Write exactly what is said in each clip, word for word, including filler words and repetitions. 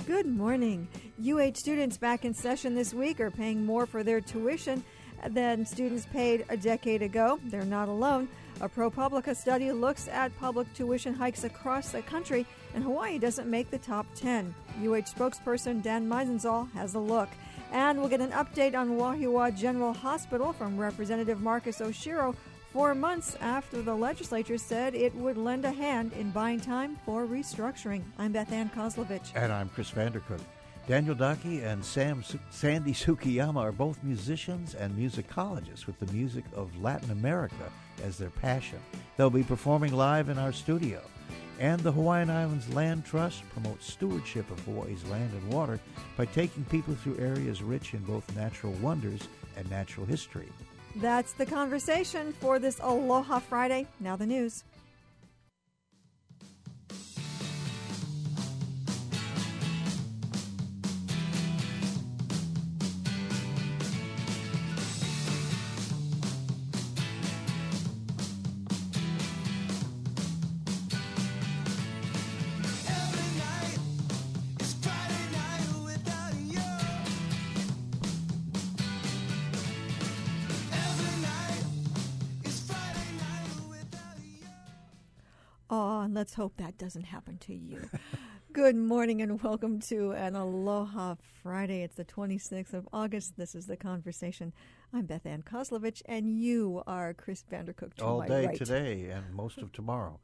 Good morning. U H students back in session this week are paying more for their tuition than students paid a decade ago. They're not alone. A ProPublica study looks at public tuition hikes across the country, and Hawaii doesn't make the top ten. U H spokesperson Dan Meisenzahl has a look. And we'll get an update on Wahiawa General Hospital from Representative Marcus Oshiro, four months after the legislature said it would lend a hand in buying time for restructuring. I'm Beth Ann Kozlovich. And I'm Chris Vandercook. Daniel Daki and Sam Su- Sandy Sukiyama are both musicians and musicologists with the music of Latin America as their passion. They'll be performing live in our studio. And the Hawaiian Islands Land Trust promotes stewardship of Hawaii's land and water by taking people through areas rich in both natural wonders and natural history. That's the conversation for this Aloha Friday. Now the news. Oh, and let's hope that doesn't happen to you. Good morning and welcome to an Aloha Friday. It's the twenty-sixth of August. This is The Conversation. I'm Beth Ann Kozlovich, and you are Chris Vandercook to all my day right. today and most of tomorrow.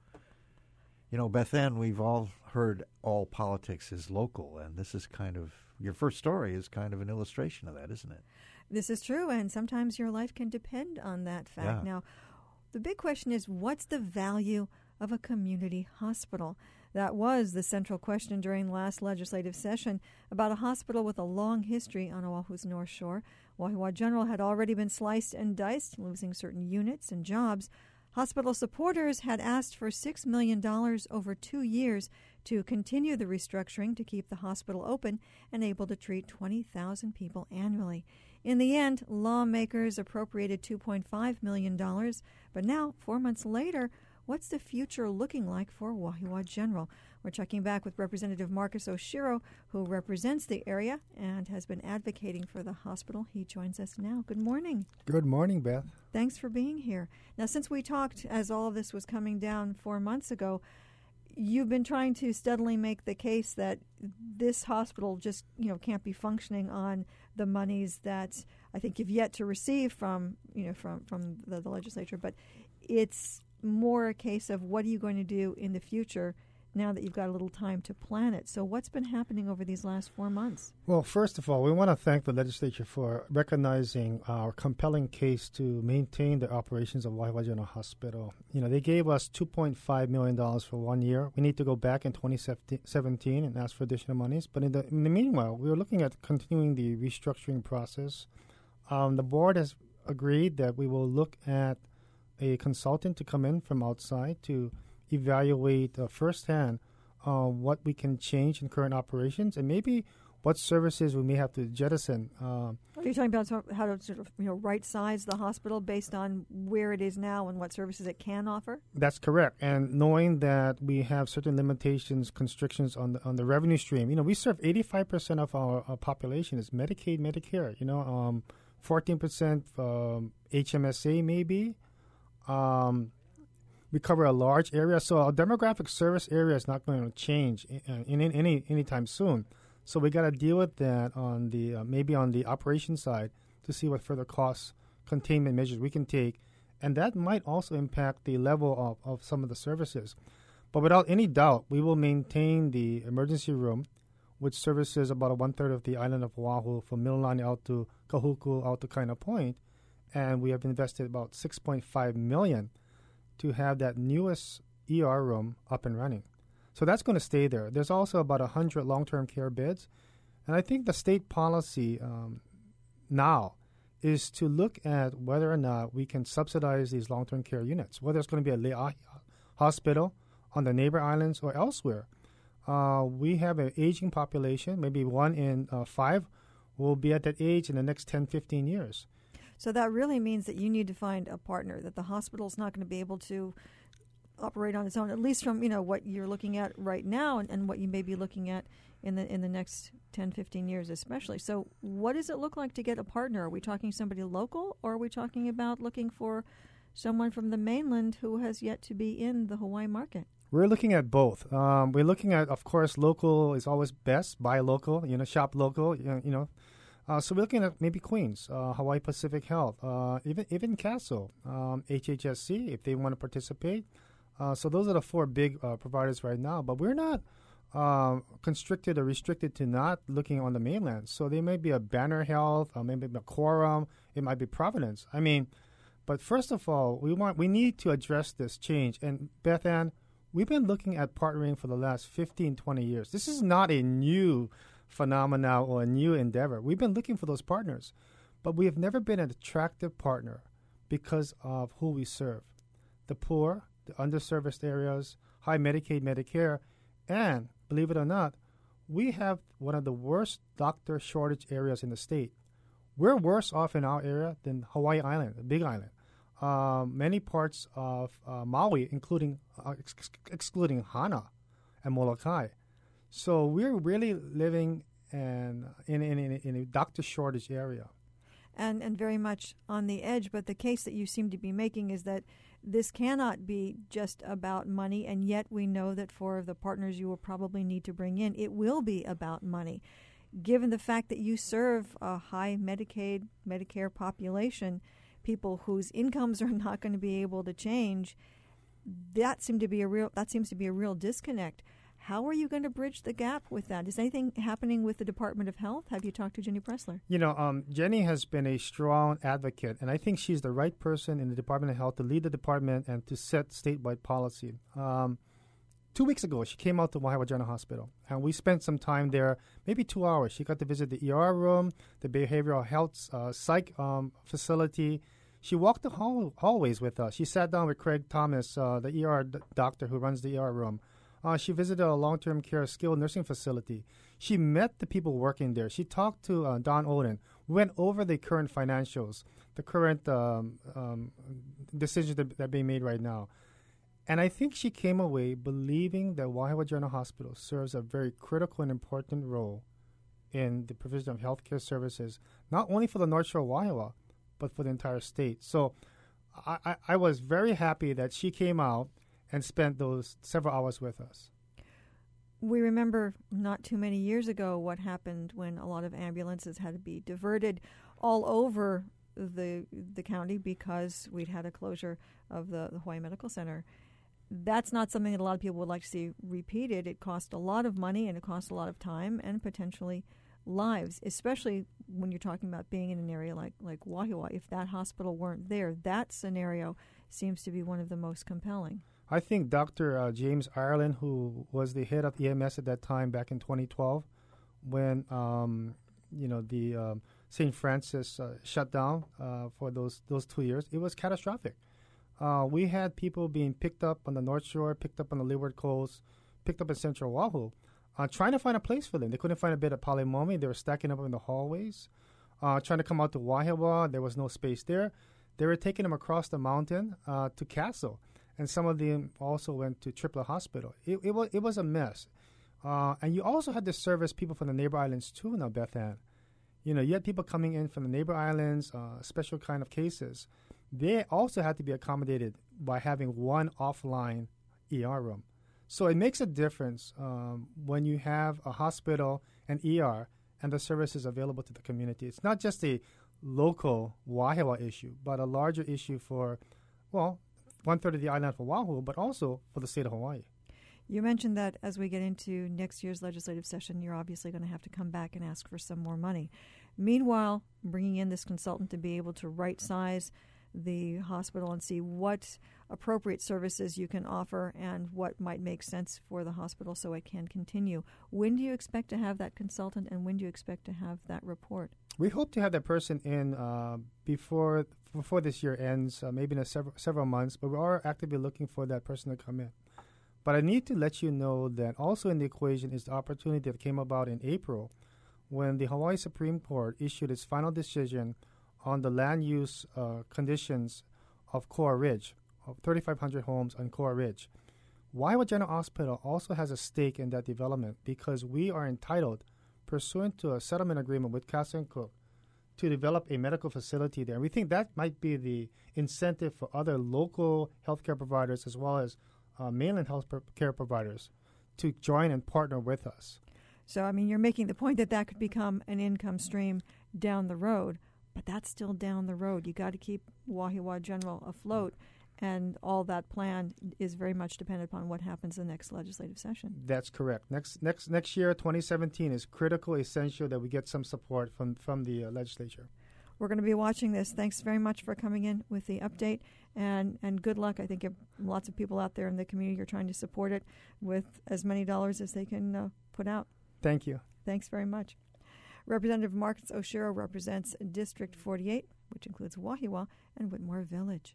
You know, Beth Ann, we've all heard all politics is local, and this is kind of, your first story is kind of an illustration of that, isn't it? This is true, and sometimes your life can depend on that fact. Yeah. Now, the big question is, what's the value of a community hospital? That was the central question during last legislative session about a hospital with a long history on Oahu's North Shore. Wahiawa General had already been sliced and diced, losing certain units and jobs. Hospital supporters had asked for six million dollars over two years to continue the restructuring to keep the hospital open and able to treat twenty thousand people annually. In the end, lawmakers appropriated two point five million dollars, but now, four months later, what's the future looking like for Wahiawa General? We're checking back with Representative Marcus Oshiro, who represents the area and has been advocating for the hospital. He joins us now. Good morning. Good morning, Beth. Thanks for being here. Now, since we talked as all of this was coming down four months ago, you've been trying to steadily make the case that this hospital just, you know, can't be functioning on the monies that I think you've yet to receive from, you know, from, from the, the legislature, but it's more a case of what are you going to do in the future now that you've got a little time to plan it. So what's been happening over these last four months? Well, first of all, we want to thank the legislature for recognizing our compelling case to maintain the operations of Wahiawa General Hospital. You know, they gave us two point five million dollars for one year. We need to go back in twenty seventeen and ask for additional monies. But in the, in the meanwhile, we were looking at continuing the restructuring process. Um, the board has agreed that we will look at a consultant to come in from outside to evaluate uh, firsthand uh, what we can change in current operations and maybe what services we may have to jettison. Uh, Are you talking about how to sort of, you know, right size the hospital based on where it is now and what services it can offer? That's correct. And knowing that we have certain limitations, constrictions on the on the revenue stream. You know, we serve eighty-five percent of our, our population is Medicaid, Medicare. You know, um, fourteen percent um, H M S A maybe. Um, we cover a large area, so our demographic service area is not going to change in, in, in any anytime soon. So we got to deal with that on the uh, maybe on the operations side to see what further cost containment measures we can take, and that might also impact the level of, of some of the services. But without any doubt, we will maintain the emergency room, which services about one third of the island of Oahu from Mililani out to Kahuku out to Kaina Point, and we have invested about six point five million dollars to have that newest E R room up and running. So that's going to stay there. There's also about one hundred long-term care beds. And I think the state policy um, now is to look at whether or not we can subsidize these long-term care units, whether it's going to be a Leahi hospital on the neighbor islands or elsewhere. Uh, we have an aging population. Maybe one in uh, five will be at that age in the next ten, fifteen years. So that really means that you need to find a partner, that the hospital's not going to be able to operate on its own, at least from, you know, what you're looking at right now and, and what you may be looking at in the in the next ten, fifteen years especially. So what does it look like to get a partner? Are we talking somebody local, or are we talking about looking for someone from the mainland who has yet to be in the Hawaii market? We're looking at both. Um, we're looking at, of course, local is always best. Buy local, you know, shop local, you know. You know. Uh, so we're looking at maybe Queens, uh, Hawaii Pacific Health, uh, even even Castle, um, H H S C if they want to participate. Uh, so those are the four big uh, providers right now. But we're not um, constricted or restricted to not looking on the mainland. So there may be a Banner Health, uh, maybe a Quorum, it might be Providence. I mean, but first of all, we want we need to address this change. And Beth Ann, we've been looking at partnering for the last fifteen, twenty years. This is not a new phenomena or a new endeavor. We've been looking for those partners, but we have never been an attractive partner because of who we serve. The poor, the underserviced areas, high Medicaid, Medicare, and believe it or not, we have one of the worst doctor shortage areas in the state. We're worse off in our area than Hawaii Island, the Big Island. Um, many parts of uh, Maui, including uh, ex- excluding Hana and Molokai. So we're really living in in, in, in, in a doctor shortage area. And and very much on the edge, but the case that you seem to be making is that this cannot be just about money, and yet we know that for the partners you will probably need to bring in, it will be about money. Given the fact that you serve a high Medicaid, Medicare population, people whose incomes are not going to be able to change, that seem to be a real that seems to be a real disconnect. How are you going to bridge the gap with that? Is anything happening with the Department of Health? Have you talked to Jenny Pressler? You know, um, Jenny has been a strong advocate, and I think she's the right person in the Department of Health to lead the department and to set statewide policy. Um, two weeks ago, she came out to Wahiawa General Hospital, and we spent some time there, maybe two hours. She got to visit the E R room, the behavioral health uh, psych um, facility. She walked the hall- hallways with us. She sat down with Craig Thomas, uh, the E R d- doctor who runs the E R room. Uh, she visited a long-term care skilled nursing facility. She met the people working there. She talked to uh, Don Oden. We went over the current financials, the current um, um, decisions that, that are being made right now. And I think she came away believing that Wahiawa General Hospital serves a very critical and important role in the provision of healthcare services, not only for the North Shore of Wahiawa, but for the entire state. So I, I, I was very happy that she came out and spent those several hours with us. We remember not too many years ago what happened when a lot of ambulances had to be diverted all over the the county because we'd had a closure of the, the Hawaii Medical Center. That's not something that a lot of people would like to see repeated. It cost a lot of money, and it cost a lot of time and potentially lives, especially when you're talking about being in an area like, like Wahiawa. If that hospital weren't there, that scenario seems to be one of the most compelling. I think Doctor Uh, James Ireland, who was the head of E M S at that time back in twenty twelve, when um, you know the um, Saint Francis uh, shut down uh, for those those two years, it was catastrophic. Uh, we had people being picked up on the North Shore, picked up on the Leeward Coast, picked up in Central Oahu, uh, trying to find a place for them. They couldn't find a bed at Palimomi. They were stacking up in the hallways. Uh, trying to come out to Wahiawa, there was no space there. They were taking them across the mountain uh, to Castle. And some of them also went to Tripler Hospital. It, it, was, it was a mess. Uh, and you also had to service people from the neighbor islands, too, now, Beth Ann. You know, you had people coming in from the neighbor islands, uh, special kind of cases. They also had to be accommodated by having one offline E R room. So it makes a difference um, when you have a hospital and E R and the services available to the community. It's not just a local Wahiawa issue, but a larger issue for, well, one-third of the island for Oahu, but also for the state of Hawaii. You mentioned that as we get into next year's legislative session, you're obviously going to have to come back and ask for some more money. Meanwhile, bringing in this consultant to be able to right-size the hospital and see what appropriate services you can offer and what might make sense for the hospital so it can continue. When do you expect to have that consultant, and when do you expect to have that report? We hope to have that person in uh, before before this year ends, uh, maybe in a several, several months, but we are actively looking for that person to come in. But I need to let you know that also in the equation is the opportunity that came about in April when the Hawaii Supreme Court issued its final decision on the land use uh, conditions of Koa Ridge, thirty-five hundred homes on Coral Ridge. Waiwa General Hospital also has a stake in that development because we are entitled, pursuant to a settlement agreement with Castle and Cooke, to develop a medical facility there. And we think that might be the incentive for other local healthcare providers as well as uh, mainland health care providers to join and partner with us. So, I mean, you're making the point that that could become an income stream down the road, but that's still down the road. You got to keep Wahiawa General afloat, and all that plan is very much dependent upon what happens in the next legislative session. That's correct. Next next next year, twenty seventeen, is critical, essential that we get some support from, from the uh, legislature. We're going to be watching this. Thanks very much for coming in with the update, and, and good luck. I think lots of people out there in the community are trying to support it with as many dollars as they can uh, put out. Thank you. Thanks very much. Representative Marcus Oshiro represents District forty-eight, which includes Wahiawa and Whitmore Village.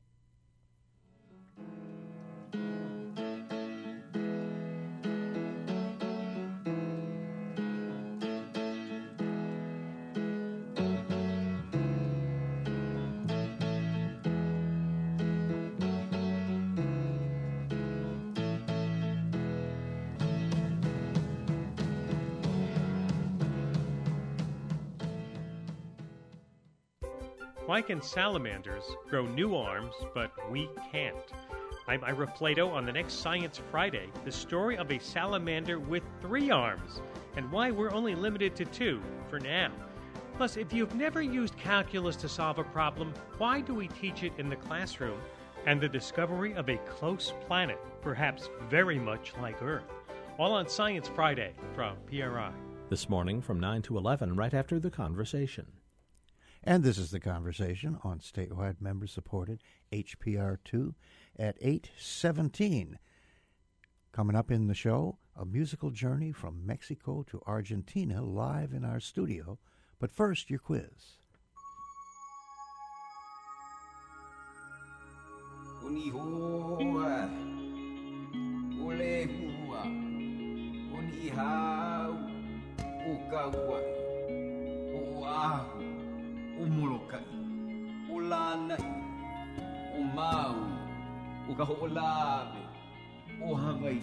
Why can salamanders grow new arms, but we can't? I'm Ira Plato on the next Science Friday, the story of a salamander with three arms, and why we're only limited to two for now. Plus, if you've never used calculus to solve a problem, why do we teach it in the classroom? And the discovery of a close planet, perhaps very much like Earth. All on Science Friday from P R I. This morning from nine to eleven, right after The Conversation. And this is The Conversation on statewide member-supported H P R two at eight seventeen. Coming up in the show, a musical journey from Mexico to Argentina live in our studio. But first, your quiz. Umulukai, ulanai, umau, ukaho'olabe, ohangai.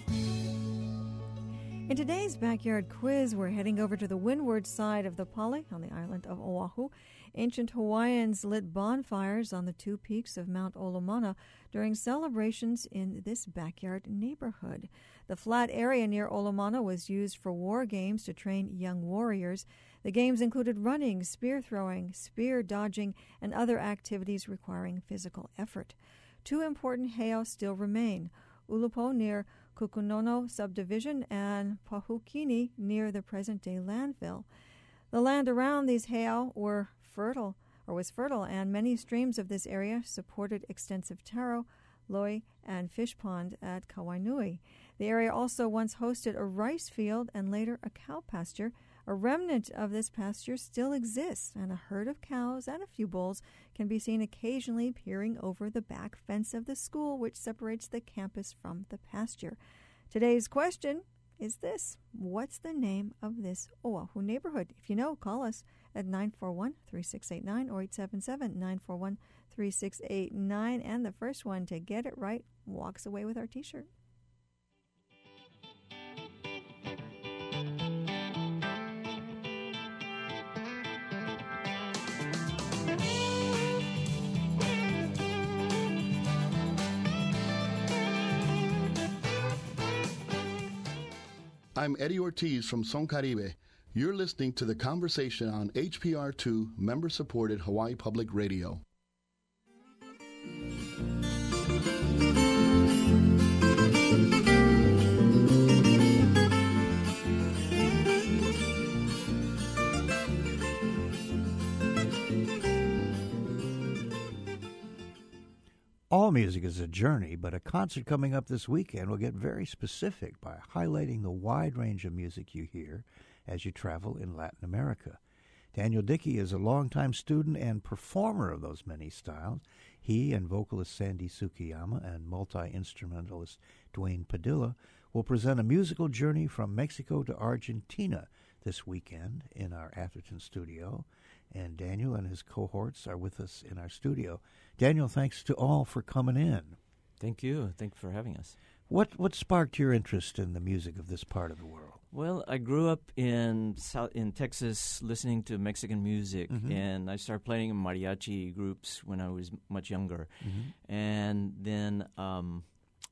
In today's backyard quiz, we're heading over to the windward side of the Pali on the island of Oahu. Ancient Hawaiians lit bonfires on the two peaks of Mount Olomana during celebrations in this backyard neighborhood. The flat area near Olomana was used for war games to train young warriors. The games included running, spear throwing, spear dodging, and other activities requiring physical effort. Two important heiau still remain, Ulupo near Kukunono subdivision and Pahukini near the present-day landfill. The land around these heiau were fertile, or was fertile, and many streams of this area supported extensive taro, loi, and fish pond at Kawainui. The area also once hosted a rice field and later a cow pasture. A remnant of this pasture still exists, and a herd of cows and a few bulls can be seen occasionally peering over the back fence of the school, which separates the campus from the pasture. Today's question is this: what's the name of this Oahu neighborhood? If you know, call us at nine four one, three six eight nine or eight seven seven, nine four one, three six eight nine. And the first one to get it right walks away with our T-shirt. I'm Eddie Ortiz from Son Caribe. You're listening to The Conversation on H P R two, member-supported Hawaii Public Radio. All music is a journey, but a concert coming up this weekend will get very specific by highlighting the wide range of music you hear as you travel in Latin America. Daniel Dickey is a longtime student and performer of those many styles. He and vocalist Sandy Sukiyama and multi-instrumentalist Dwayne Padilla will present a musical journey from Mexico to Argentina this weekend in our Atherton studio. And Daniel and his cohorts are with us in our studio. Daniel, thanks to all for coming in. Thank you. Thank you for having us. What what sparked your interest in the music of this part of the world? Well, I grew up in South, in Texas listening to Mexican music, mm-hmm. and I started playing in mariachi groups when I was much younger. Mm-hmm. And then um,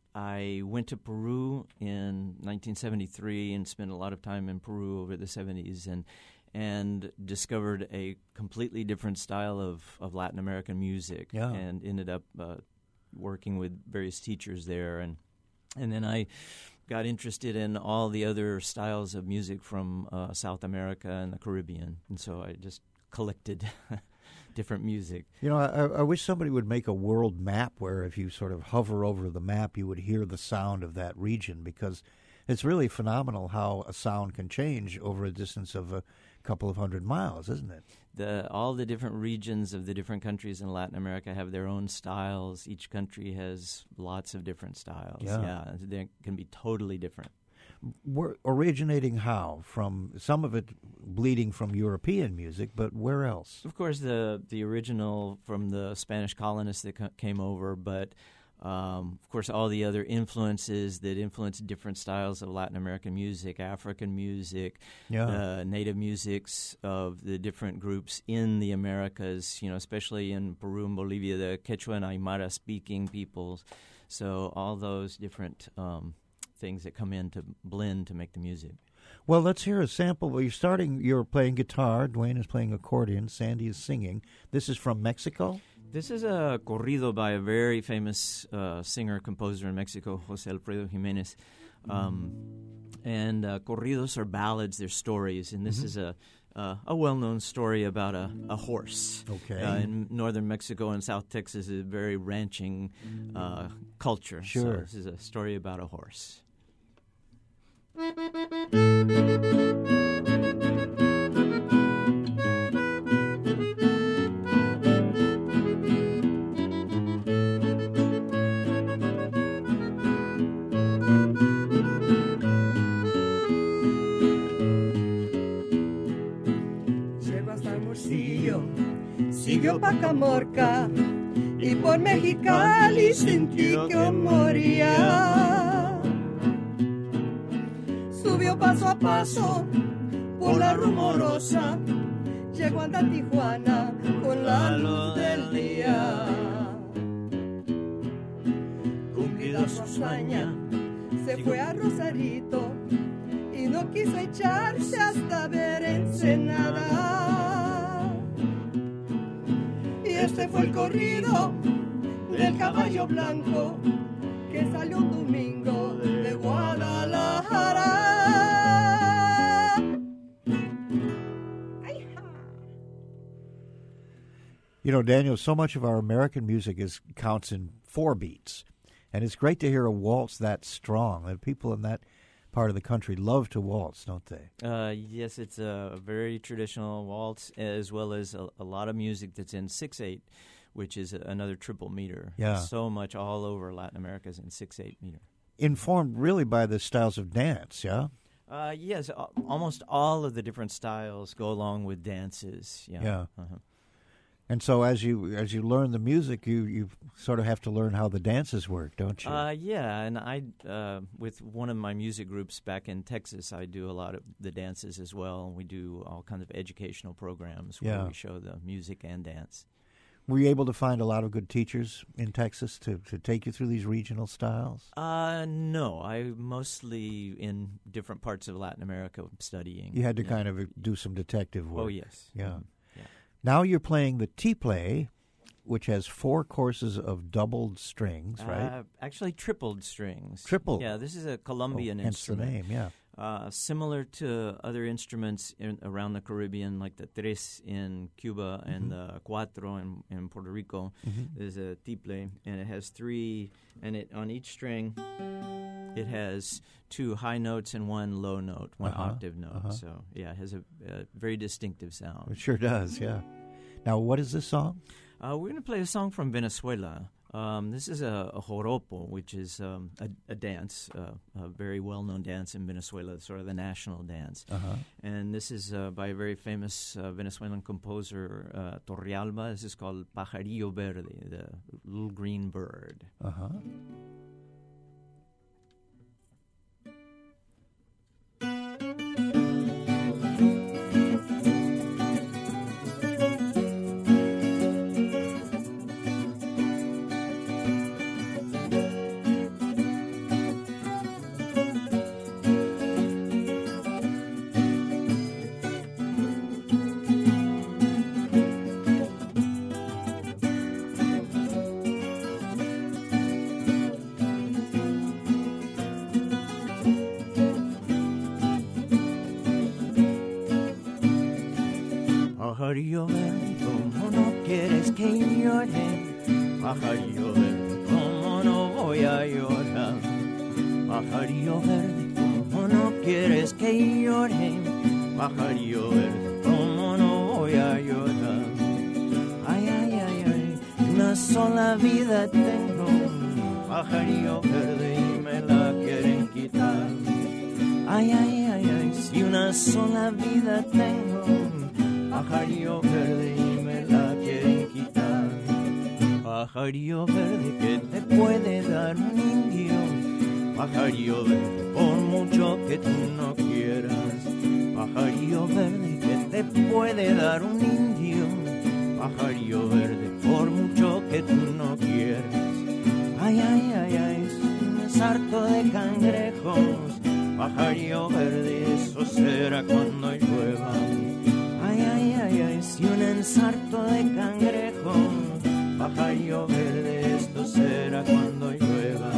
I went to Peru in nineteen seventy-three and spent a lot of time in Peru over the seventies and and discovered a completely different style of, of Latin American music, yeah. and ended up uh, working with various teachers there. And and then I got interested in all the other styles of music from uh, South America and the Caribbean, and so I just collected different music. You know, I, I wish somebody would make a world map where if you sort of hover over the map, you would hear the sound of that region, because it's really phenomenal how a sound can change over a distance of a couple of hundred miles, isn't it? The, all the different regions of the different countries in Latin America have their own styles. Each country has lots of different styles. Yeah, yeah they can be totally different. We're originating how? From some of it bleeding from European music, but where else? Of course, the the original from the Spanish colonists that c- came over, but Um, of course, all the other influences that influence different styles of Latin American music, African music, yeah. uh, native musics of the different groups in the Americas, you know, especially in Peru and Bolivia, the Quechua and Aymara-speaking peoples. So all those different um, things that come in to blend to make the music. Well, let's hear a sample. Well, you're starting, you're playing guitar, Dwayne is playing accordion, Sandy is singing. This is from Mexico? This is a corrido by a very famous uh, singer-composer in Mexico, José Alfredo Jiménez. Um, and uh, corridos are ballads, they're stories, and this mm-hmm. is a uh, a well-known story about a, a horse. Okay. Uh, in northern Mexico and South Texas is a very ranching uh, culture. Sure. So this is a story about a horse. Siguió pa' Camorca y por Mexicali sentí que moría. Subió paso a paso por la rumorosa, llegó hasta Tijuana con la luz del día. Cumplida su hazaña, se fue a Rosarito y no quiso echarse hasta ver Ensenada. Este fue el corrido del caballo blanco que salió un domingo de Guadalajara. You know, Daniel, so much of our American music is counts in four beats, and it's great to hear a waltz that strong. And people in that part of the country love to waltz, don't they? Uh, yes, it's a very traditional waltz, as well as a, a lot of music that's in six eight, which is another triple meter. Yeah. So much all over Latin America is in six eight meter. Informed really by the styles of dance, yeah? Uh, yes, uh, almost all of the different styles go along with dances. Yeah. Yeah. Uh-huh. And so as you as you learn the music, you, you sort of have to learn how the dances work, don't you? Uh, yeah, and I, uh, with one of my music groups back in Texas, I do a lot of the dances as well. We do all kinds of educational programs where yeah. we show the music and dance. Were you able to find a lot of good teachers in Texas to, to take you through these regional styles? Uh, no, I mostly in different parts of Latin America studying. You had to yeah. kind of do some detective work. Oh, yes. Yeah. Mm-hmm. Now you're playing the T-Play, which has four courses of doubled strings, right? Uh, actually, tripled strings. Tripled? Yeah, this is a Colombian oh, hence instrument. Hence the name, yeah. Uh, similar to other instruments in, around the Caribbean, like the tres in Cuba mm-hmm. and the cuatro in, in Puerto Rico. Mm-hmm. There's a tiple, and it has three, and it on each string, it has two high notes and one low note, one uh-huh. octave note. Uh-huh. So, yeah, it has a, a very distinctive sound. It sure does, yeah. Now, what is this song? Uh, we're going to play a song from Venezuela. Um, this is a, a joropo, which is um, a, a dance, uh, a very well-known dance in Venezuela, sort of the national dance. Uh-huh. And this is uh, by a very famous uh, Venezuelan composer, uh, Torrealba. This is called Pajarillo Verde, the little green bird. Uh-huh. Pajarillo verde, ¿cómo no quieres que llore? Pajarillo verde, ¿cómo no voy a llorar? Pajarillo verde, ¿cómo no quieres que llore? Pajarillo verde, ¿cómo no voy a llorar? Ay, ay, ay, ay, una sola vida tengo, pajarillo verde, y me la quieren quitar. Ay, ay, ay, ay, si una sola vida tengo, pajarillo verde, y me la quieren quitar. Pajarillo verde, que te puede dar un indio? Pajarillo verde, por mucho que tú no quieras. Pajarillo verde, que te puede dar un indio? Pajarillo verde, por mucho que tú no quieras. Ay, ay, ay, ay, es harto de cangrejos. Pajarillo verde, eso será cuando llueva. Ay, ay, ay, ay, si un ensarto de cangrejo, pajarillo verde, esto será cuando llueva.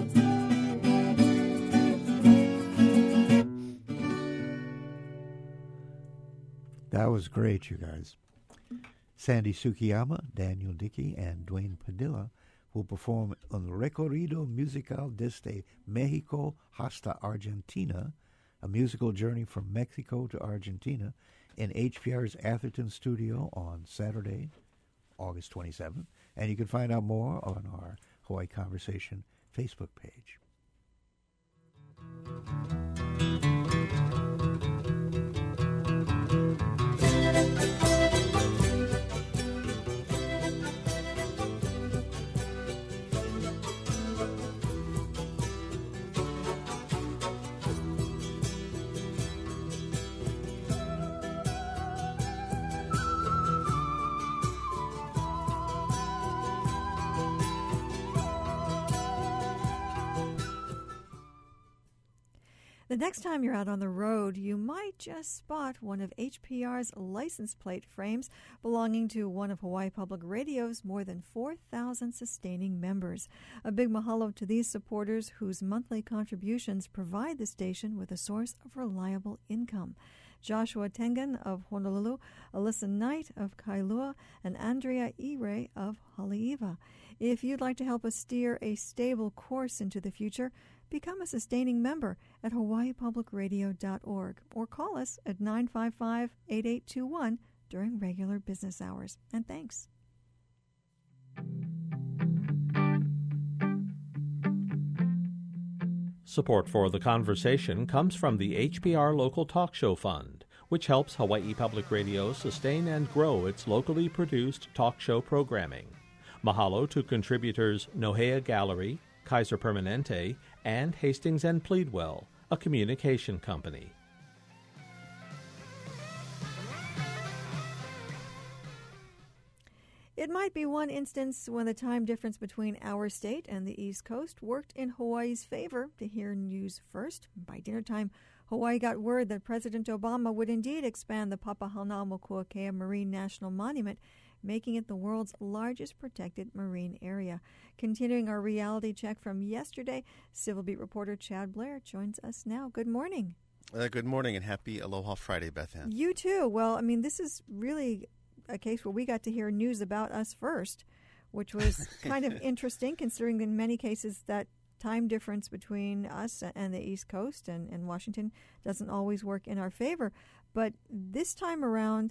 That was great, you guys. Sandy Sukiyama, Daniel Dickey, and Dwayne Padilla will perform El Recorrido Musical desde Mexico hasta Argentina, a musical journey from Mexico to Argentina, in H P R's Atherton studio on Saturday, August twenty-seventh. And you can find out more on our Hawaii Conversation Facebook page. The next time you're out on the road, you might just spot one of H P R's license plate frames belonging to one of Hawaii Public Radio's more than four thousand sustaining members. A big mahalo to these supporters whose monthly contributions provide the station with a source of reliable income. Joshua Tengan of Honolulu, Alyssa Knight of Kailua, and Andrea Ire of Haleiwa. If you'd like to help us steer a stable course into the future, become a sustaining member at hawaii public radio dot org or call us at nine five five, eight eight two one during regular business hours. And thanks. Support for the conversation comes from the H P R Local Talk Show Fund, which helps Hawaii Public Radio sustain and grow its locally produced talk show programming. Mahalo to contributors Nohea Gallery, Kaiser Permanente, and Hastings and Pleadwell, a communication company. It might be one instance when the time difference between our state and the East Coast worked in Hawaii's favor to hear news first. By dinner time, Hawaii got word that President Obama would indeed expand the Papahanaumokuakea Marine National Monument, making it the world's largest protected marine area. Continuing our reality check from yesterday, Civil Beat reporter Chad Blair joins us now. Good morning. Uh, good morning and happy Aloha Friday, Beth Ann. You too. Well, I mean, this is really a case where we got to hear news about us first, which was kind of interesting considering in many cases that time difference between us and the East Coast and, and Washington doesn't always work in our favor. But this time around,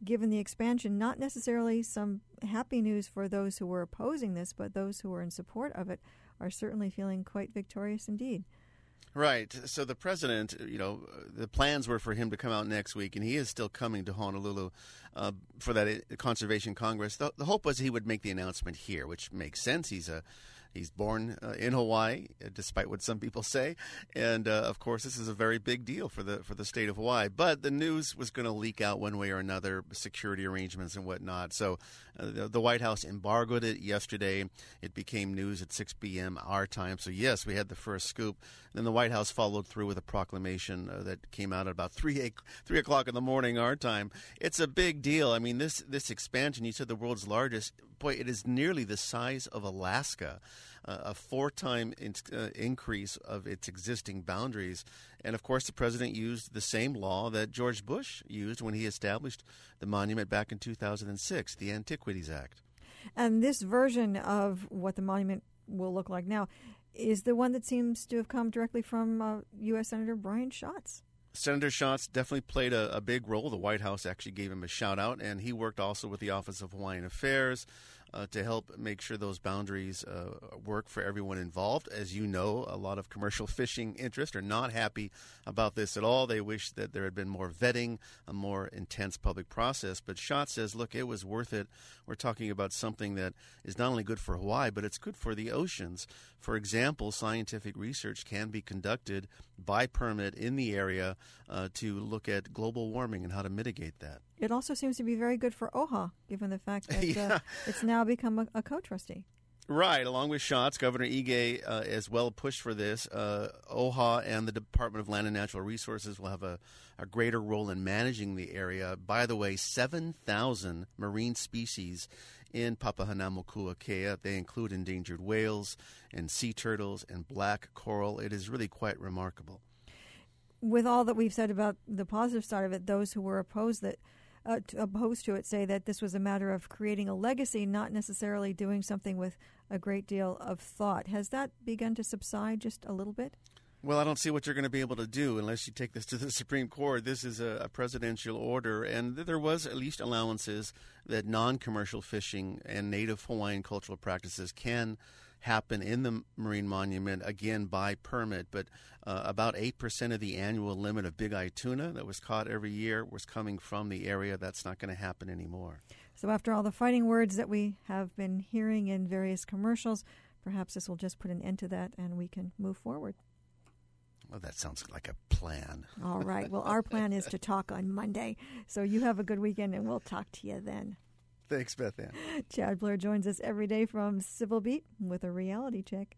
given the expansion, not necessarily some happy news for those who were opposing this, but those who were in support of it are certainly feeling quite victorious indeed. Right. So the president, you know, the plans were for him to come out next week, and he is still coming to Honolulu uh, for that Conservation Congress. The, the hope was he would make the announcement here, which makes sense. He's a He's born uh, in Hawaii, despite what some people say, and uh, of course, this is a very big deal for the for the state of Hawaii. But the news was going to leak out one way or another, security arrangements and whatnot. So uh, the, the White House embargoed it yesterday. It became news at six p.m. our time. So yes, we had the first scoop. Then the White House followed through with a proclamation uh, that came out at about three three o'clock in the morning our time. It's a big deal. I mean, this this expansion. You said the world's largest. Boy, it is nearly the size of Alaska. Uh, a four-time in, uh, increase of its existing boundaries. And, of course, the president used the same law that George Bush used when he established the monument back in two thousand six, the Antiquities Act. And this version of what the monument will look like now is the one that seems to have come directly from uh, U S Senator Brian Schatz. Senator Schatz definitely played a, a big role. The White House actually gave him a shout-out, and he worked also with the Office of Hawaiian Affairs uh, to help make sure those boundaries uh, work for everyone involved. As you know, a lot of commercial fishing interests are not happy about this at all. They wish that there had been more vetting, a more intense public process. But Schatz says, look, it was worth it. We're talking about something that is not only good for Hawaii, but it's good for the oceans. For example, scientific research can be conducted by permit in the area uh, to look at global warming and how to mitigate that. It also seems to be very good for O H A, given the fact that yeah. uh, it's now become a, a co-trustee. Right. Along with Schatz, Governor Ige uh, as well pushed for this. Uh, O H A and the Department of Land and Natural Resources will have a, a greater role in managing the area. By the way, seven thousand marine species in Papahanaumokuakea. They include endangered whales and sea turtles and black coral. It is really quite remarkable. With all that we've said about the positive side of it, those who were opposed that uh, to, opposed to it say that this was a matter of creating a legacy, not necessarily doing something with a great deal of thought. Has that begun to subside just a little bit? Well, I don't see what you're going to be able to do unless you take this to the Supreme Court. This is a, a presidential order, and there was at least allowances that non-commercial fishing and native Hawaiian cultural practices can happen in the marine monument, again, by permit. But uh, about eight percent of the annual limit of big eye tuna that was caught every year was coming from the area. That's not going to happen anymore. So after all the fighting words that we have been hearing in various commercials, perhaps this will just put an end to that and we can move forward. Well, that sounds like a plan. All right. Well, our plan is to talk on Monday. So you have a good weekend, and we'll talk to you then. Thanks, Beth Ann. Chad Blair joins us every day from Civil Beat with a reality check.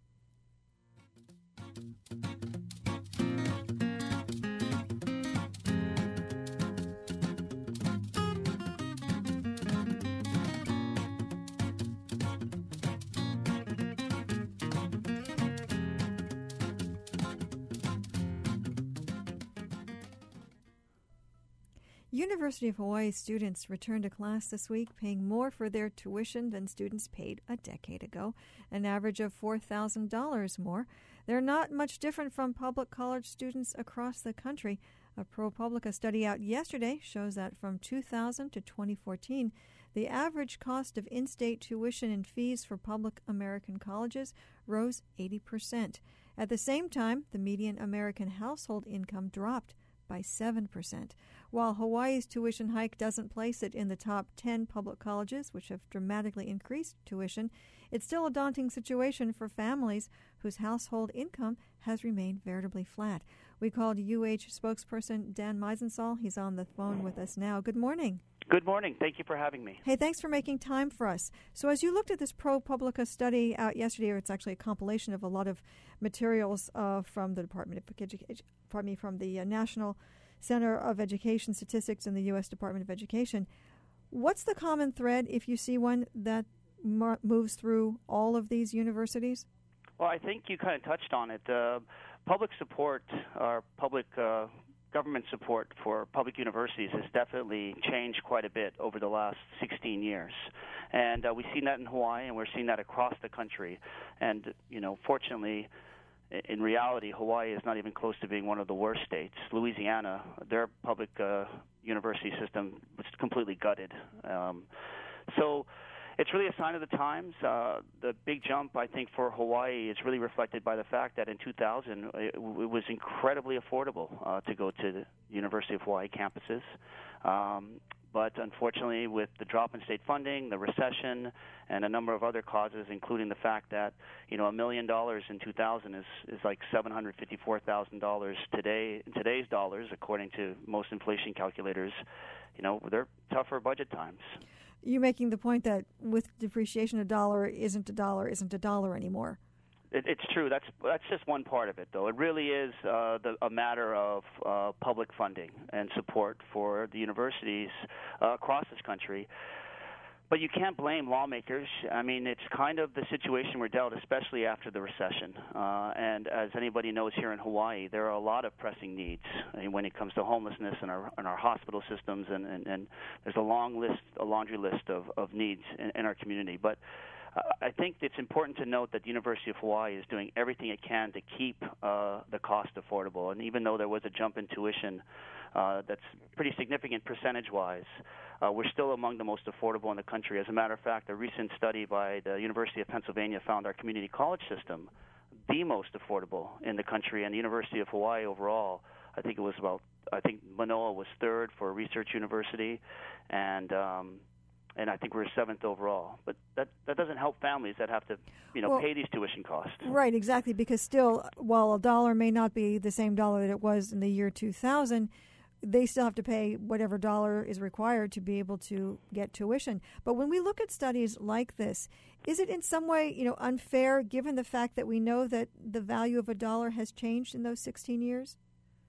University of Hawaii students returned to class this week, paying more for their tuition than students paid a decade ago, an average of four thousand dollars more. They're not much different from public college students across the country. A ProPublica study out yesterday shows that from two thousand to twenty fourteen, the average cost of in-state tuition and fees for public American colleges rose eighty percent. At the same time, the median American household income dropped by seven percent. While Hawaii's tuition hike doesn't place it in the top ten public colleges, which have dramatically increased tuition, it's still a daunting situation for families whose household income has remained veritably flat. We called U H spokesperson Dan Meisensall. He's on the phone with us now. Good morning. Good morning. Thank you for having me. Hey, thanks for making time for us. So as you looked at this ProPublica study out yesterday, or it's actually a compilation of a lot of materials uh, from the Department of Education, pardon me, from the uh, National Center of Education Statistics and the U S Department of Education, what's the common thread, if you see one, that mo- moves through all of these universities? Well, I think you kind of touched on it. Uh, public support, or public uh, government support for public universities has definitely changed quite a bit over the last sixteen years. And uh, we've seen that in Hawaii, and we're seeing that across the country. And, you know, fortunately, in reality, Hawaii is not even close to being one of the worst states. Louisiana, their public uh, university system was completely gutted. Um, so it's really a sign of the times. Uh, the big jump, I think, for Hawaii is really reflected by the fact that in two thousand, it, it was incredibly affordable uh, to go to the University of Hawaii campuses. Um, But unfortunately, with the drop in state funding, the recession, and a number of other causes, including the fact that you know a million dollars in two thousand is is like seven hundred fifty-four thousand dollars today in today's dollars, according to most inflation calculators. You know, they're tougher budget times. You're making the point that with depreciation, a dollar isn't a dollar isn't a dollar anymore. It, it's true. That's that's just one part of it, though. It really is uh, the, a matter of uh, public funding and support for the universities uh, across this country. But you can't blame lawmakers. I mean, it's kind of the situation we're dealt, especially after the recession. Uh, and as anybody knows here in Hawaii, there are a lot of pressing needs when it comes to homelessness in our in our hospital systems, and, and, and there's a long list, a laundry list of, of needs in, in our community. But I think it's important to note that the University of Hawaii is doing everything it can to keep uh, the cost affordable. And even though there was a jump in tuition uh, that's pretty significant percentage-wise, uh, we're still among the most affordable in the country. As a matter of fact, a recent study by the University of Pennsylvania found our community college system the most affordable in the country, and the University of Hawaii overall, I think it was about, I think Manoa was third for a research university, and um, and I think we're seventh overall. But that that doesn't help families that have to, you know, well, pay these tuition costs. Right, exactly, because still, while a dollar may not be the same dollar that it was in the year two thousand, they still have to pay whatever dollar is required to be able to get tuition. But when we look at studies like this, is it in some way, you know, unfair given the fact that we know that the value of a dollar has changed in those sixteen years?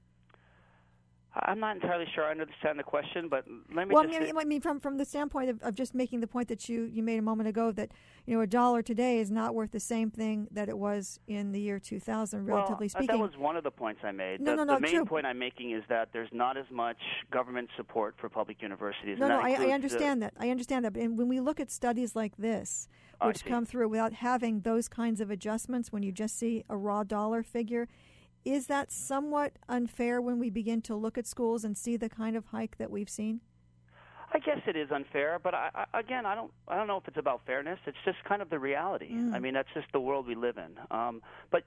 I'm not entirely sure I understand the question, but let me well, just I mean, say, I mean from, from the standpoint of, of just making the point that you, you made a moment ago that, you know, a dollar today is not worth the same thing that it was in the year two thousand, relatively well, speaking. That was one of the points I made. No, the, no, no, the main true. point I'm making is that there's not as much government support for public universities. No, and no, that I, I includes understand the, that. I understand that. But when we look at studies like this, I which see. come through without having those kinds of adjustments, when you just see a raw dollar figure, is that somewhat unfair when we begin to look at schools and see the kind of hike that we've seen? I guess it is unfair, but I, I, again, I don't, I don't know if it's about fairness. It's just kind of the reality. Mm. I mean, that's just the world we live in. Um, but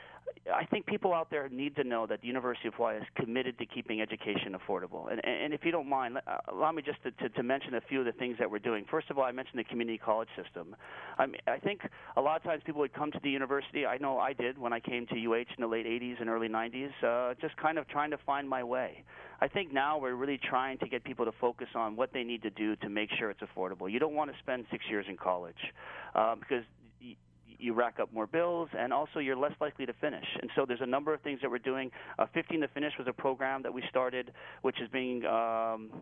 I think people out there need to know that the University of Hawaii is committed to keeping education affordable. And, and if you don't mind, allow me just to, to, to mention a few of the things that we're doing. First of all, I mentioned the community college system. I mean, I think a lot of times people would come to the university. I know I did when I came to U H in the late eighties and early nineties, uh, just kind of trying to find my way. I think now we're really trying to get people to focus on what they need to do to make sure it's affordable. You don't want to spend six years in college uh, because y- you rack up more bills, and also you're less likely to finish. And so there's a number of things that we're doing. Uh, fifteen to Finish was a program that we started, which is being um,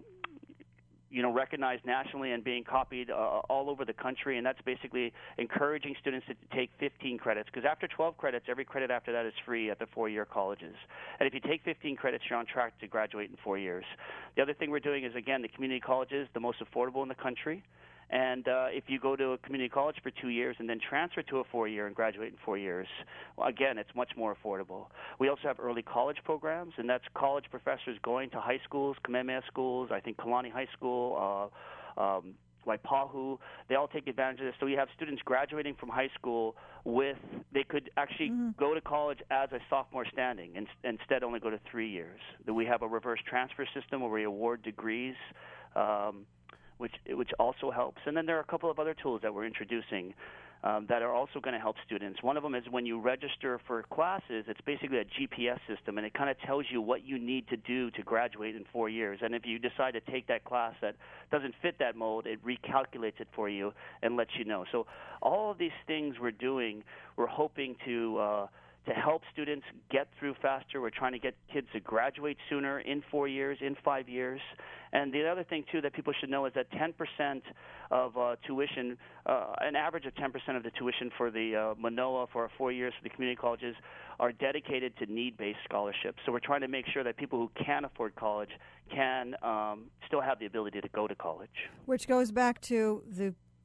you know, recognized nationally and being copied uh, all over the country, and that's basically encouraging students to take fifteen credits, because after twelve credits, every credit after that is free at the four-year colleges. And if you take fifteen credits, you're on track to graduate in four years. The other thing we're doing is, again, the community colleges, the most affordable in the country. And uh, if you go to a community college for two years and then transfer to a four-year and graduate in four years, well, again, it's much more affordable. We also have early college programs, and that's college professors going to high schools, Kamehameha schools, I think Kalani High School, uh, um, Waipahu. They all take advantage of this. So you have students graduating from high school with, they could actually mm-hmm. go to college as a sophomore standing and instead only go to three years. We have a reverse transfer system where we award degrees, um, which which also helps. And then there are a couple of other tools that we're introducing um, that are also going to help students. One of them is when you register for classes, it's basically a G P S system, and it kind of tells you what you need to do to graduate in four years. And if you decide to take that class that doesn't fit that mold, it recalculates it for you and lets you know. So all of these things we're doing, we're hoping to uh, to help students get through faster. We're trying to get kids to graduate sooner, in four years, in five years. And the other thing, too, that people should know is that ten percent of uh, tuition, uh, an average of ten percent of the tuition for the uh, Manoa for four years for the community colleges are dedicated to need-based scholarships. So we're trying to make sure that people who can afford college can um, still have the ability to go to college. Which goes back to the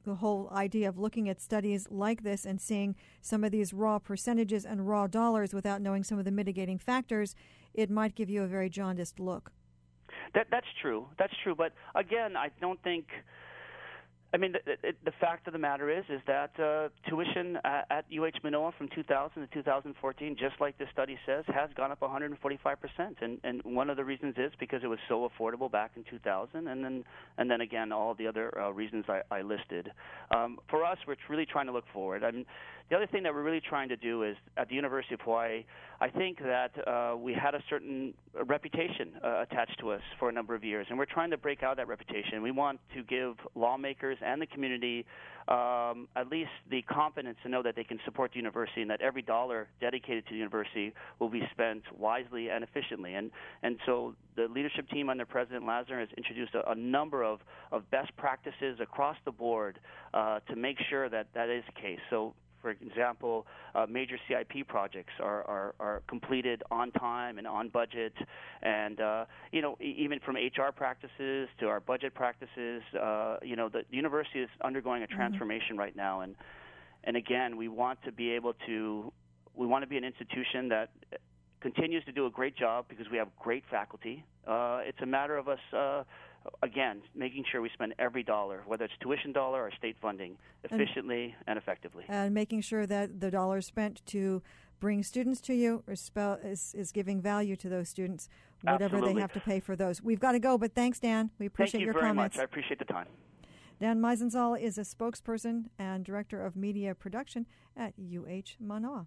the whole idea of looking at studies like this and seeing some of these raw percentages and raw dollars without knowing some of the mitigating factors, it might give you a very jaundiced look. That that's true. That's true. But again, I don't think. I mean, the, the, the fact of the matter is, is that uh, tuition at, at U H Manoa from two thousand to two thousand fourteen, just like this study says, has gone up one hundred forty-five percent. And and one of the reasons is because it was so affordable back in two thousand, and then and then again all the other uh, reasons I, I listed. Um, for us, we're really trying to look forward. I mean, the other thing that we're really trying to do is at the University of Hawaii, I think that uh, we had a certain reputation uh, attached to us for a number of years, and we're trying to break out of that reputation. We want to give lawmakers and the community um, at least the confidence to know that they can support the university and that every dollar dedicated to the university will be spent wisely and efficiently. And and so the leadership team under President Lasner has introduced a, a number of, of best practices across the board uh, to make sure that that is the case. So, for example, uh, major C I P projects are, are, are completed on time and on budget, and uh, you know, e- even from H R practices to our budget practices, uh, you know, the, the university is undergoing a transformation mm-hmm. right now, and and again, we want to be able to, we want to be an institution that continues to do a great job because we have great faculty. Uh, it's a matter of us. Uh, Again, making sure we spend every dollar, whether it's tuition dollar or state funding, efficiently and, and effectively. And making sure that the dollar spent to bring students to you is, is, is giving value to those students, whatever Absolutely. they have to pay for those. We've got to go, but thanks, Dan. We appreciate Thank you your very comments. much. I appreciate the time. Dan Meisenzahl is a spokesperson and director of media production at U H Manoa.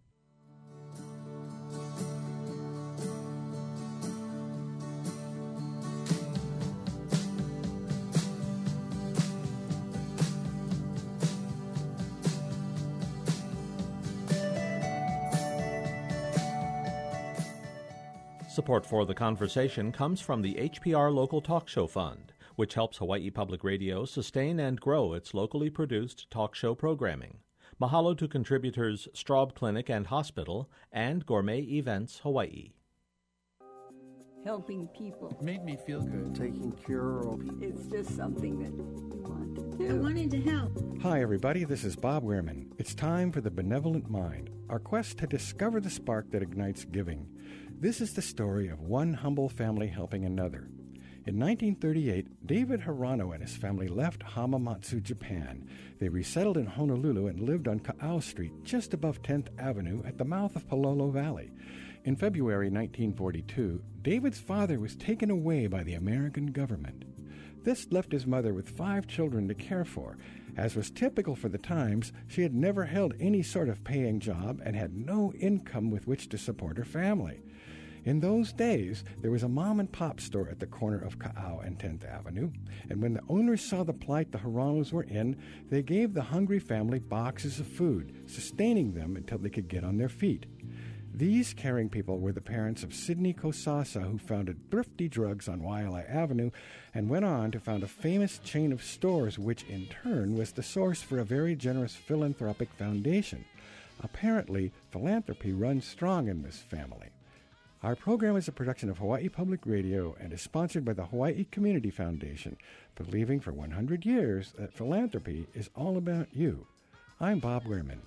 Support for the conversation comes from the H P R Local Talk Show Fund, which helps Hawaii Public Radio sustain and grow its locally produced talk show programming. Mahalo to contributors Straub Clinic and Hospital and Gourmet Events Hawaii. Helping people. It made me feel good. Taking care of people. It's just something that you want to do. I wanted to help. Hi, everybody. This is Bob Wehrman. It's time for The Benevolent Mind, our quest to discover the spark that ignites giving. This is the story of one humble family helping another. In nineteen thirty-eight, David Hirano and his family left Hamamatsu, Japan. They resettled in Honolulu and lived on Ka'au Street, just above tenth Avenue at the mouth of Palolo Valley. In February nineteen forty-two, David's father was taken away by the American government. This left his mother with five children to care for. As was typical for the times, she had never held any sort of paying job and had no income with which to support her family. In those days, there was a mom-and-pop store at the corner of Ka'au and tenth Avenue, and when the owners saw the plight the Hiranos were in, they gave the hungry family boxes of food, sustaining them until they could get on their feet. These caring people were the parents of Sidney Kosasa, who founded Thrifty Drugs on Waialae Avenue and went on to found a famous chain of stores, which in turn was the source for a very generous philanthropic foundation. Apparently, philanthropy runs strong in this family. Our program is a production of Hawaii Public Radio and is sponsored by the Hawaii Community Foundation, believing for one hundred years that philanthropy is all about you. I'm Bob Wehrman.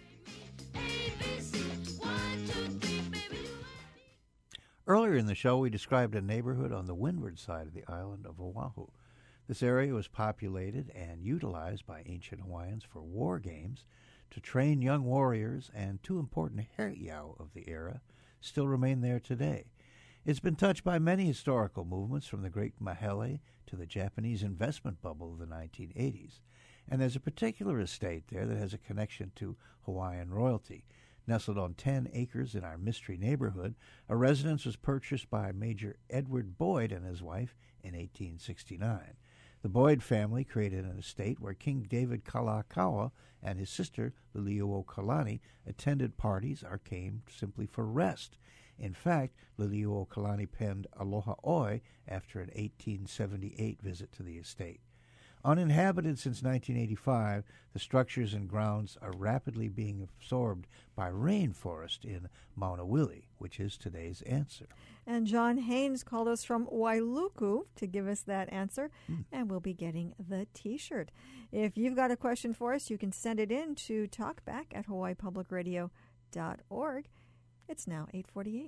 Earlier in the show, we described a neighborhood on the windward side of the island of Oahu. This area was populated and utilized by ancient Hawaiians for war games, to train young warriors, and two important heiau of the era still remain there today. It's been touched by many historical movements, from the Great Mahele to the Japanese investment bubble of the nineteen eighties. And there's a particular estate there that has a connection to Hawaiian royalty. Nestled on ten acres in our Mystery neighborhood, a residence was purchased by Major Edward Boyd and his wife in eighteen sixty-nine. The Boyd family created an estate where King David Kalakaua and his sister Liliuokalani attended parties or came simply for rest. In fact, Liliuokalani penned Aloha Oi after an eighteen seventy-eight visit to the estate. Uninhabited since nineteen eighty-five, the structures and grounds are rapidly being absorbed by rainforest in Maunawili, which is today's answer. And John Haynes called us from Wailuku to give us that answer, mm. and we'll be getting the T-shirt. If you've got a question for us, you can send it in to talkback at hawaii public radio dot org. It's now eight forty-eight.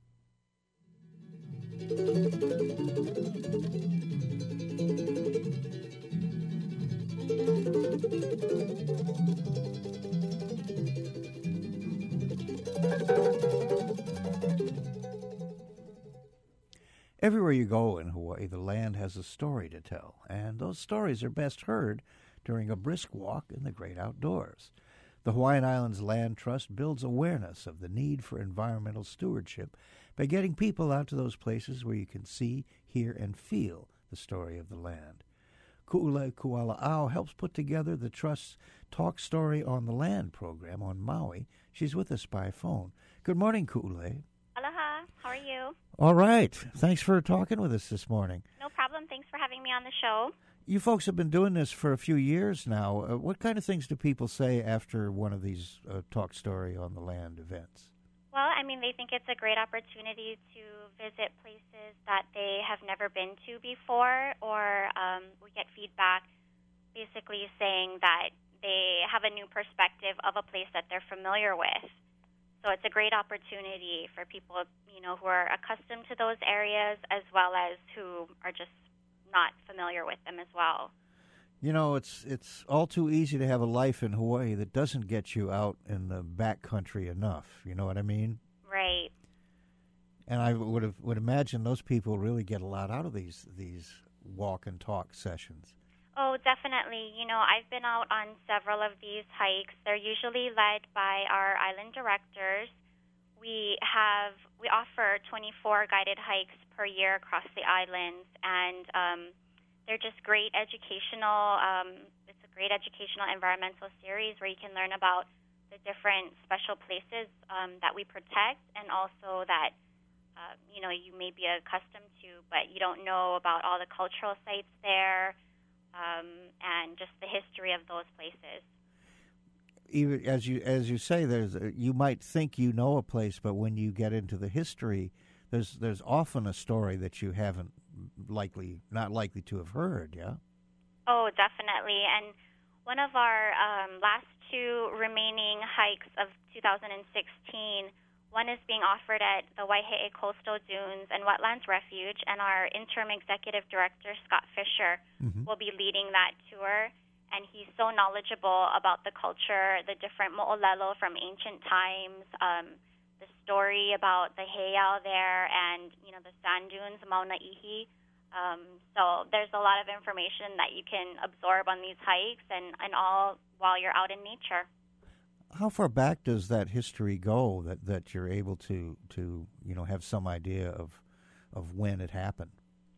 Everywhere you go in Hawaii, the land has a story to tell, and those stories are best heard during a brisk walk in the great outdoors. The Hawaiian Islands Land Trust builds awareness of the need for environmental stewardship by getting people out to those places where you can see, hear, and feel the story of the land. Ku'ule Kuala'au helps put together the Trust's Talk Story on the Land program on Maui. She's with us by phone. Good morning, Ku'ule. Aloha. How are you? All right. Thanks for talking with us this morning. No problem. Thanks for having me on the show. You folks have been doing this for a few years now. Uh, what kind of things do people say after one of these uh, Talk Story on the Land events? Well, I mean, they think it's a great opportunity to visit places that they have never been to before, or um, we get feedback basically saying that they have a new perspective of a place that they're familiar with. So it's a great opportunity for people, you know, who are accustomed to those areas as well as who are just not familiar with them as well. You know, it's it's all too easy to have a life in Hawaii that doesn't get you out in the backcountry enough. You know what I mean? Right. And I would have, would imagine those people really get a lot out of these these walk and talk sessions. Oh, definitely. You know, I've been out on several of these hikes. They're usually led by our island directors. We have we offer twenty-four guided hikes per year across the islands, and um, they're just great educational. Um, it's a great educational environmental series where you can learn about the different special places um, that we protect, and also that uh, you know you may be accustomed to, but you don't know about all the cultural sites there, um, and just the history of those places. Even as you as you say, there's a, you might think you know a place, but when you get into the history, there's there's often a story that you haven't likely not likely to have heard. Yeah. Oh, definitely. And one of our um, last two remaining hikes of two thousand sixteen, one is being offered at the Waihe'e Coastal Dunes and Wetlands Refuge, and our interim executive director Scott Fisher mm-hmm. will be leading that tour. And he's so knowledgeable about the culture, the different mo'olelo from ancient times, um, the story about the heiau there, and, you know, the sand dunes, Mauna Ihi. Um, so there's a lot of information that you can absorb on these hikes, and, and all while you're out in nature. How far back does that history go that, that you're able to, to, you know, have some idea of of when it happened?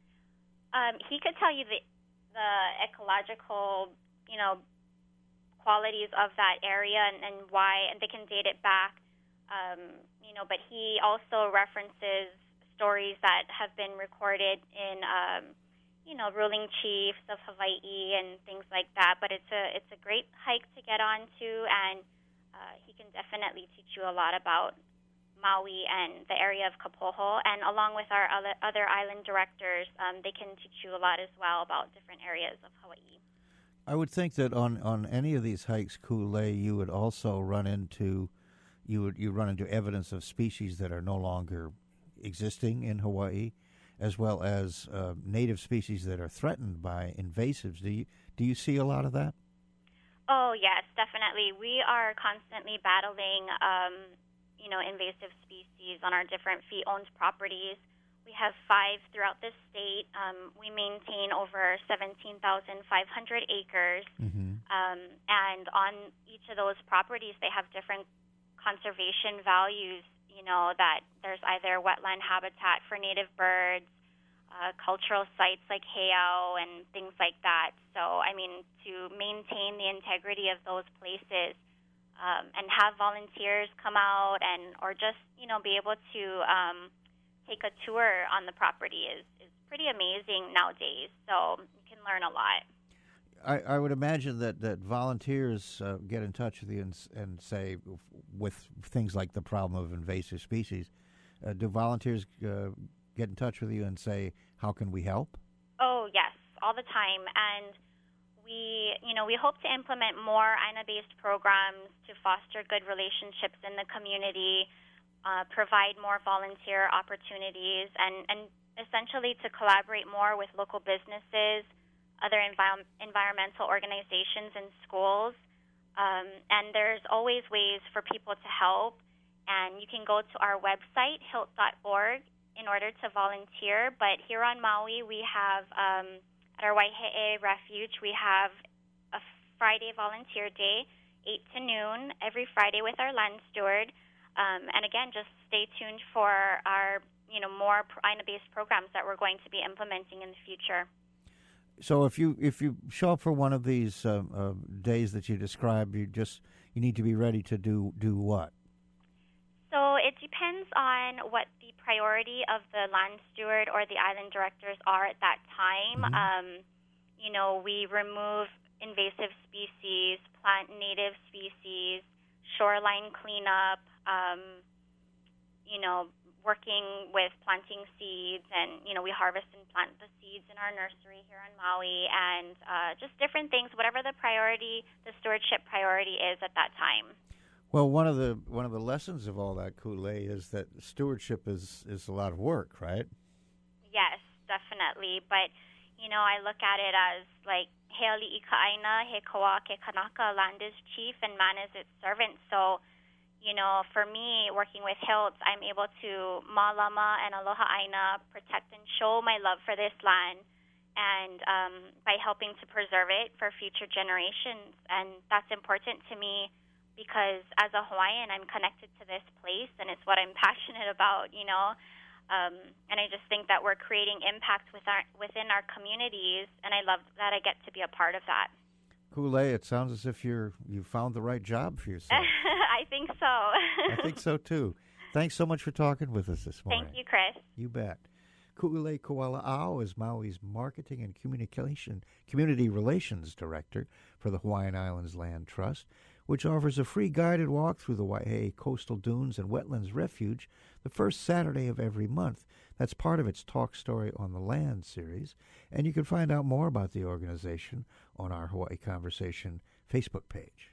Um, he could tell you the the ecological, you know, qualities of that area and, and why, and they can date it back, um, you know, but he also references stories that have been recorded in, um, you know, ruling chiefs of Hawaii and things like that, but it's a, it's a great hike to get onto, and uh, he can definitely teach you a lot about Maui and the area of Kapoho, and along with our other, other island directors, um, they can teach you a lot as well about different areas of Hawaii. I would think that on, on any of these hikes, Ku'ule, you would also run into you would you run into evidence of species that are no longer existing in Hawaii, as well as uh, native species that are threatened by invasives. Do you do you see a lot of that? Oh yes, definitely. We are constantly battling, um, you know, invasive species on our different fee-owned properties. We have five throughout the state. Um, we maintain over seventeen thousand five hundred acres. Mm-hmm. Um, and on each of those properties, they have different conservation values, you know, that there's either wetland habitat for native birds, uh, cultural sites like heiau and things like that. So, I mean, to maintain the integrity of those places um, and have volunteers come out and or just, you know, be able to um, take a tour on the property is, is pretty amazing nowadays. So you can learn a lot. I, I would imagine that, that volunteers uh, get in touch with you and, and say, with things like the problem of invasive species, uh, do volunteers uh, get in touch with you and say, how can we help? Oh, yes, all the time. And we, you know, we hope to implement more I N A-based programs to foster good relationships in the community, uh, provide more volunteer opportunities, and, and essentially to collaborate more with local businesses, other envi- environmental organizations and schools. Um, and there's always ways for people to help. And you can go to our website, hilt dot org, in order to volunteer. But here on Maui, we have, um, at our Waihe'e Refuge, we have a Friday volunteer day, eight to noon, every Friday with our land steward. Um, and again, just stay tuned for our, you know, more I N A-based programs that we're going to be implementing in the future. So if you if you show up for one of these uh, uh, days that you described, you just you need to be ready to do do what? So it depends on what the priority of the land steward or the island directors are at that time. Mm-hmm. Um, you know, we remove invasive species, plant native species, shoreline cleanup. Um, you know. Working with planting seeds, and, you know, we harvest and plant the seeds in our nursery here on Maui, and uh, just different things, whatever the priority, the stewardship priority is at that time. Well, one of the one of the lessons of all that, Kule, is that stewardship is, is a lot of work, right? Yes, definitely. But, you know, I look at it as like, he ali'i ka'aina, he kawa ke kanaka, land is chief and man is its servant. So, you know, for me, working with Hilt, I'm able to ma'alama and aloha aina, protect and show my love for this land, and um, by helping to preserve it for future generations. And that's important to me because as a Hawaiian, I'm connected to this place, and it's what I'm passionate about, you know. Um, and I just think that we're creating impact with our, within our communities, and I love that I get to be a part of that. Kule, it sounds as if you're you found the right job for yourself. I think so. I think so, too. Thanks so much for talking with us this morning. Thank you, Chris. You bet. Ku'ule Koala'au is Maui's Marketing and Communication Community Relations Director for the Hawaiian Islands Land Trust, which offers a free guided walk through the Waihe'e Coastal Dunes and Wetlands Refuge the first Saturday of every month. That's part of its Talk Story on the Land series, and you can find out more about the organization on our Hawaii Conversation Facebook page.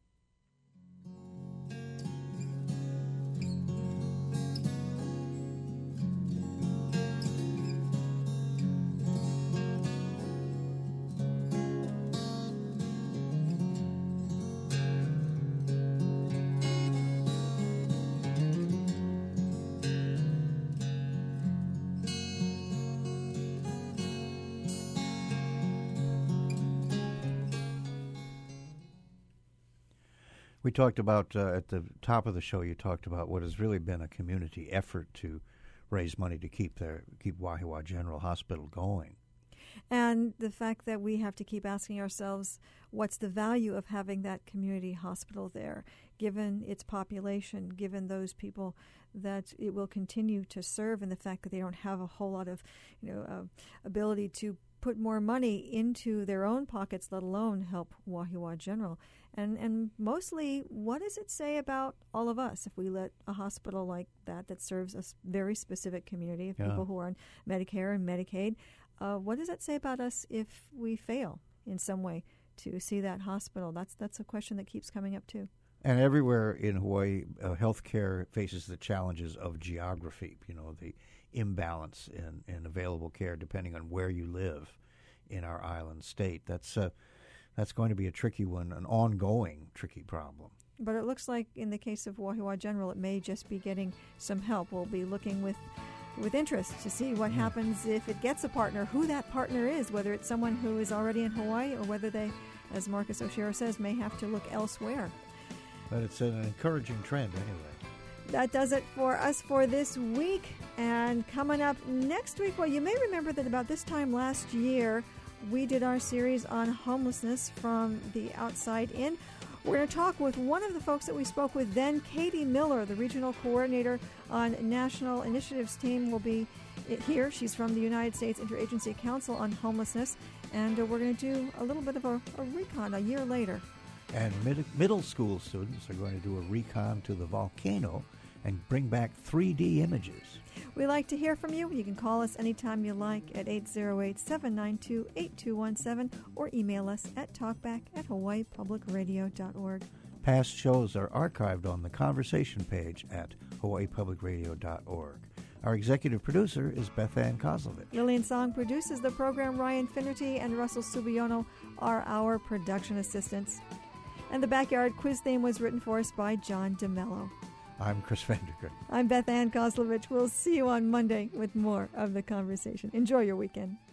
We talked about, uh, at the top of the show, you talked about what has really been a community effort to raise money to keep their keep Wahiawa General Hospital going. And the fact that we have to keep asking ourselves, what's the value of having that community hospital there, given its population, given those people that it will continue to serve, and the fact that they don't have a whole lot of, you know, uh, ability to put more money into their own pockets, let alone help Wahiawa General. And and mostly, what does it say about all of us if we let a hospital like that, that serves a very specific community of yeah. people who are on Medicare and Medicaid, uh, what does that say about us if we fail in some way to see that hospital? That's that's a question that keeps coming up, too. And everywhere in Hawaii, uh, healthcare faces the challenges of geography, you know, the imbalance in, in available care depending on where you live in our island state. That's uh, that's going to be a tricky one, an ongoing tricky problem. But it looks like in the case of Wahiawa General, it may just be getting some help. We'll be looking with with interest to see what mm. happens if it gets a partner, who that partner is, whether it's someone who is already in Hawaii or whether they, as Marcus Oshiro says, may have to look elsewhere. But it's an encouraging trend anyway. That does it for us for this week. And coming up next week, well, you may remember that about this time last year, we did our series on homelessness from the outside in. We're going to talk with one of the folks that we spoke with then, Katie Miller, the regional coordinator on National Initiatives team, will be here. She's from the United States Interagency Council on Homelessness, and uh, we're going to do a little bit of a, a recon a year later. And mid- middle school students are going to do a recon to the volcano and bring back three D images. We'd like to hear from you. You can call us anytime you like at eight zero eight, seven nine two, eight two one seven or email us at talkback at hawaii public radio dot org. Past shows are archived on the conversation page at hawaii public radio dot org. Our executive producer is Beth Ann Kozlovich. Lillian Song produces the program. Ryan Finnerty and Russell Subiono are our production assistants. And the Backyard Quiz theme was written for us by John DeMello. I'm Chris Vandergrift. I'm Beth Ann Kozlovich. We'll see you on Monday with more of The Conversation. Enjoy your weekend.